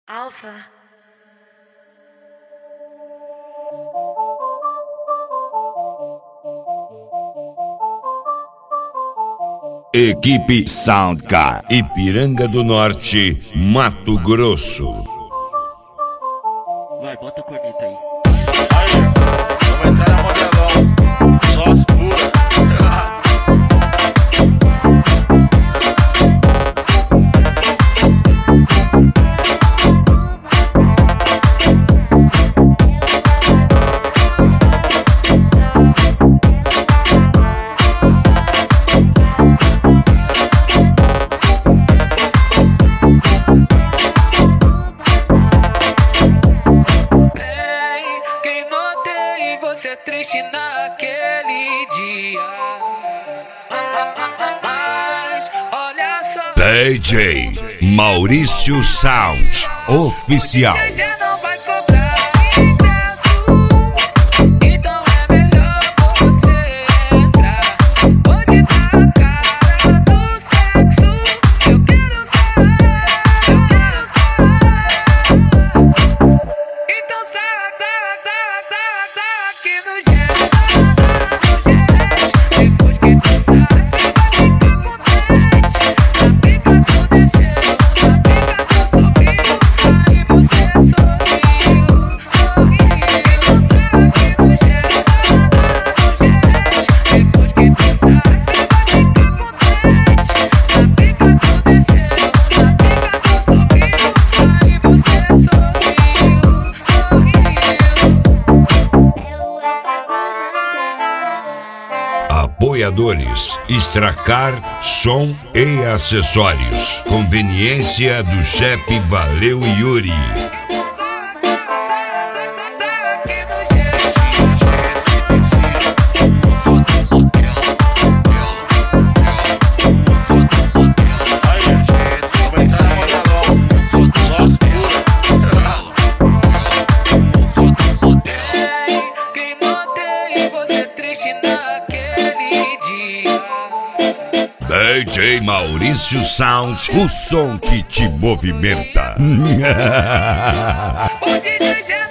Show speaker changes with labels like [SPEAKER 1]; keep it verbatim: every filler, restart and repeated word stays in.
[SPEAKER 1] Alfa.
[SPEAKER 2] Equipe Soundcar, Ipiranga do Norte, Mato Grosso.
[SPEAKER 3] Vai, bota a corneta aí.
[SPEAKER 4] Aí, vamos entrar na modelão, só as puras.
[SPEAKER 5] Você triste naquele dia, mas olha só.
[SPEAKER 2] D J Maurício Sound Oficial.
[SPEAKER 5] Já não vai cobrar ingresso, então é melhor você entrar. Hoje tá a cara do sexo. Eu quero saber, eu quero saber. Então sai, sai, sai, sai, sai aqui no jeito, depois que tu sai, você vai ficar contente. A pica tu desceu, a pica tu subiu, aí você sorriu, sorriu. Então sai aqui no jeito, depois que tu sai, você vai ficar contente. A pica tu desceu, a pica tu subiu, aí você sorriu, sorriu.
[SPEAKER 2] Apoiadores: Extracar Som e Acessórios. Conveniência do chefe Valeu Yuri.
[SPEAKER 4] Aí, vamos entrar na modelão, só as puras.
[SPEAKER 5] Quem notei você triste naquele dia.
[SPEAKER 2] D J Maurício Sound, o som que te movimenta.
[SPEAKER 5] O D J já